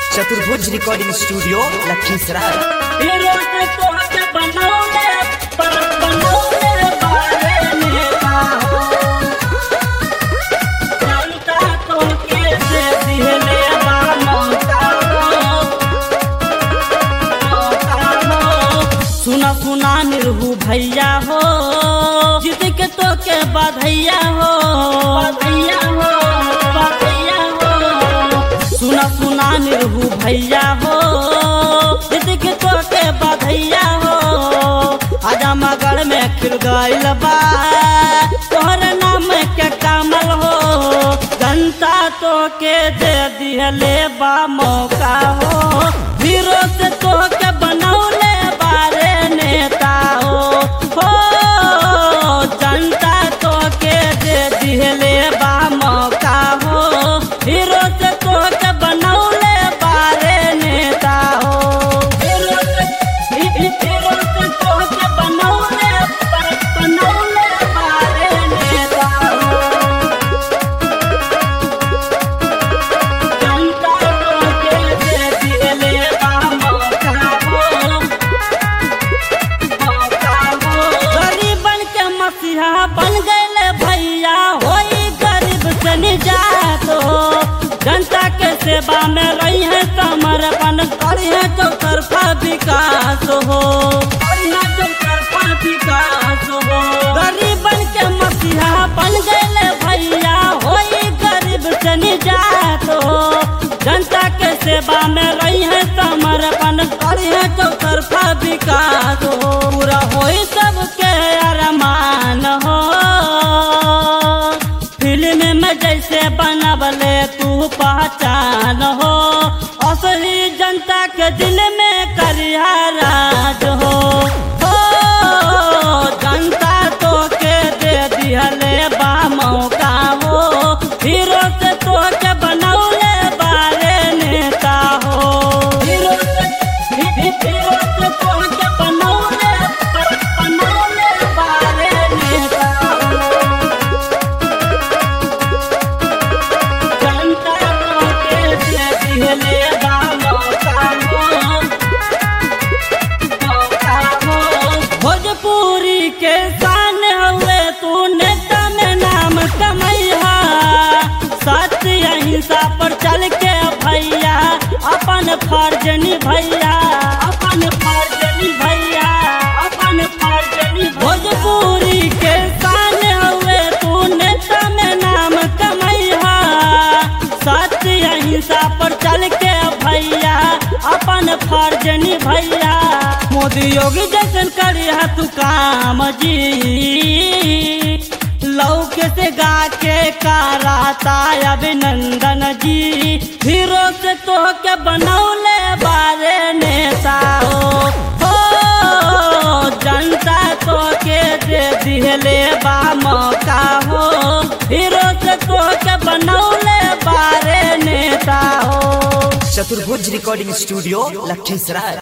चतुर्भुज recording studio Lakhisarai. सुना सुना निरहू भैया हो, जिद के तो के बधैया हो, बधैया हो, बधैया हो। सुना सुना निरहू भैया हो, जिद के तो के बधैया हो। आजा मगर में खिल गइल बा तोहर नाम के कमल हो। जनता तो के दे दिहले बा मौका हो, हीरो से तो के बनौले नेता हो। जनता तो के दे दिहले बा मौका हो, हीरो से तो के बनौले बारे नेता हो। हीरो से तो के बनौले बारे नेता हो। जनता तो के दे दिहले बा मौका हो, मसीहा बन गए भैया होई गरीब से निजात हो। जनता के सेवा में रही है समर्पण, करी है चौतरफा विकास हो, चौतरफा विकास हो। गरीबन के मसीहा बन गए भैया होई गरीब से निजात हो। जनता के सेवा में रही है समर्पण, करी है चौतरफा विकास हो। पूरा होई सबके अरमान हो, फिल्म में जैसे बनवले तू पहचान हो। असली जनता के दिल में करिया राज हो। जनता तो के दे दिहले बा मौका हो, हीरो से तो के बनौले बारे नेता हो। हीरो से तो के बनौले बारे नेता हो। जनता तो के दे दिहले बा मौका हो, मौका हो। भोजपुरी के शान हुए तू नेता में नाम कमैया। सत्य अहिंसा पर चल के भैया अपन फर्ज निभैया, अपन फर्ज निभैया, अपन फर्ज निभैया। भोजपुरी के शान हुए तू नेता में नाम कमैया। सत्य अहिंसा पर चल के भैया अपन फर्ज निभैया। मोदी योगी जैसन करिया तू काम जी, लौके से गा के कराता अभिनंदन जी। हीरो से तो के बनौले बारे नेता हो। जनता तो के दे दिहले बा मौका हो, हीरो से तो के बनौले बारे नेता हो। चतुर्भुज रिकॉर्डिंग स्टूडियो लखीसराय।